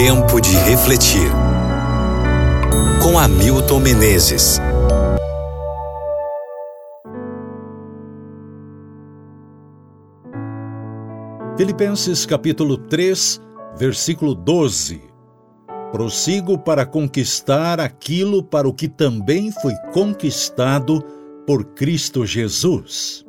Tempo de refletir. Com Hamilton Menezes. Filipenses capítulo 3, versículo 12. Prossigo para conquistar aquilo para o que também fui conquistado por Cristo Jesus.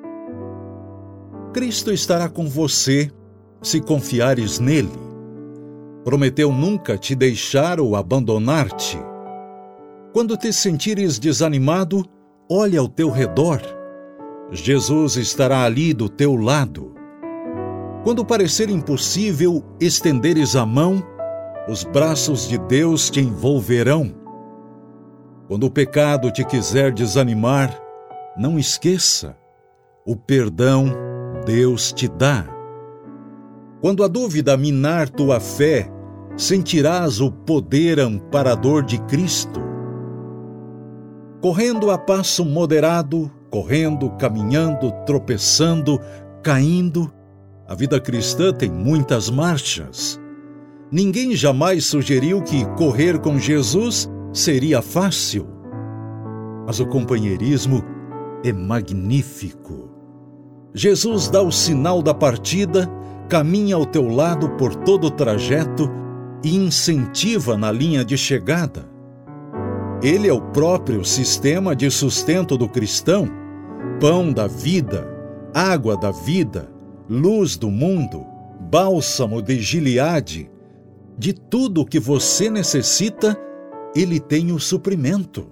Cristo estará com você se confiares nele. Prometeu nunca te deixar ou abandonar-te. Quando te sentires desanimado, olha ao teu redor. Jesus estará ali do teu lado. Quando parecer impossível estenderes a mão, os braços de Deus te envolverão. Quando o pecado te quiser desanimar, não esqueça, o perdão Deus te dá. Quando a dúvida minar tua fé, sentirás o poder amparador de Cristo. Correndo a passo moderado, correndo, caminhando, tropeçando, caindo, a vida cristã tem muitas marchas. Ninguém jamais sugeriu que correr com Jesus seria fácil. Mas o companheirismo é magnífico. Jesus dá o sinal da partida, caminha ao teu lado por todo o trajeto e incentiva na linha de chegada. Ele é o próprio sistema de sustento do cristão, pão da vida, água da vida, luz do mundo, bálsamo de Gileade. De tudo o que você necessita, ele tem o suprimento.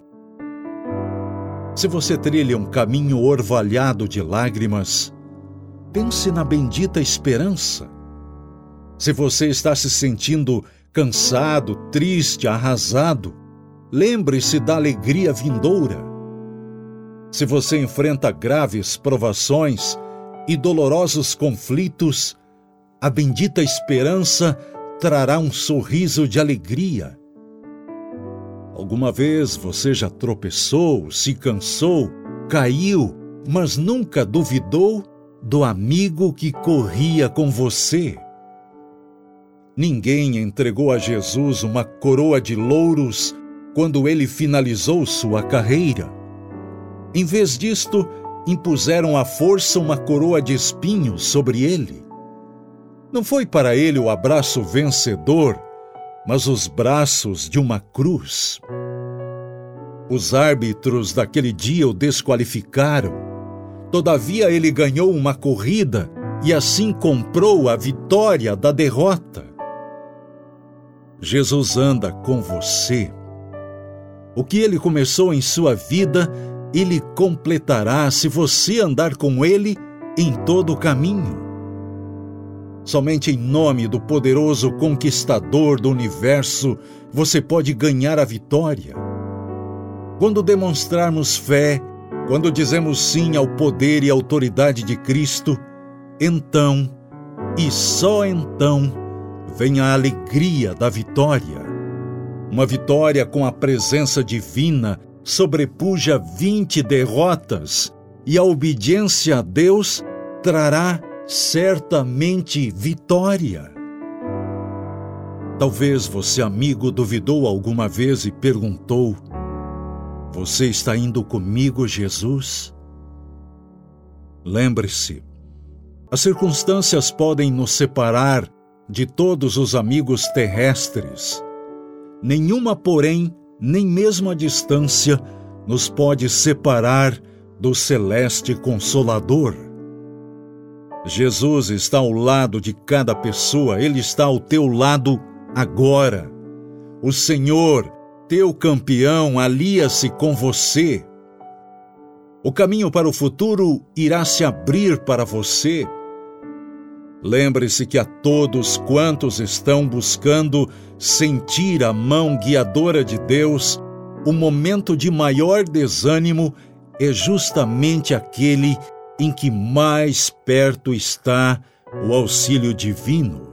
Se você trilha um caminho orvalhado de lágrimas, pense na bendita esperança. Se você está se sentindo cansado, triste, arrasado, lembre-se da alegria vindoura. Se você enfrenta graves provações e dolorosos conflitos, a bendita esperança trará um sorriso de alegria. Alguma vez você já tropeçou, se cansou, caiu, mas nunca duvidou do amigo que corria com você. Ninguém entregou a Jesus uma coroa de louros quando ele finalizou sua carreira. Em vez disto, impuseram à força uma coroa de espinhos sobre ele. Não foi para ele o abraço vencedor, mas os braços de uma cruz. Os árbitros daquele dia o desqualificaram. Todavia ele ganhou uma corrida e assim comprou a vitória da derrota. Jesus anda com você. O que ele começou em sua vida, ele completará se você andar com ele em todo o caminho. Somente em nome do poderoso conquistador do universo você pode ganhar a vitória. Quando demonstrarmos fé, quando dizemos sim ao poder e autoridade de Cristo, então, e só então, vem a alegria da vitória. Uma vitória com a presença divina sobrepuja 20 derrotas e a obediência a Deus trará certamente vitória. Talvez você, amigo, duvidou alguma vez e perguntou: você está indo comigo, Jesus? Lembre-se, as circunstâncias podem nos separar de todos os amigos terrestres. Nenhuma, porém, nem mesmo a distância, nos pode separar do celeste Consolador. Jesus está ao lado de cada pessoa, Ele está ao teu lado agora. O Senhor, teu campeão, alia-se com você. O caminho para o futuro irá se abrir para você. Lembre-se que a todos quantos estão buscando sentir a mão guiadora de Deus, o momento de maior desânimo é justamente aquele em que mais perto está o auxílio divino.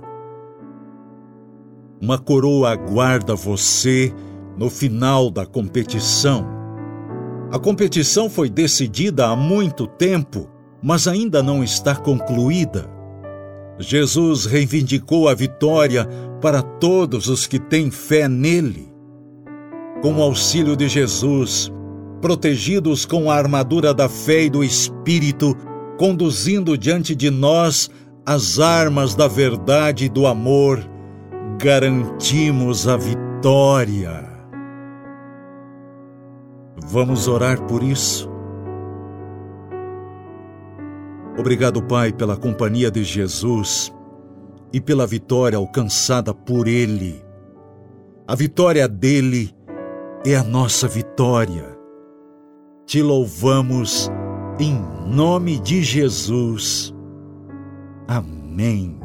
Uma coroa aguarda você no final da competição. A competição foi decidida há muito tempo, mas ainda não está concluída. Jesus reivindicou a vitória para todos os que têm fé nele. Com o auxílio de Jesus, protegidos com a armadura da fé e do Espírito, conduzindo diante de nós as armas da verdade e do amor, garantimos a vitória. Vamos orar por isso? Obrigado, Pai, pela companhia de Jesus e pela vitória alcançada por Ele. A vitória dele é a nossa vitória. Te louvamos em nome de Jesus. Amém.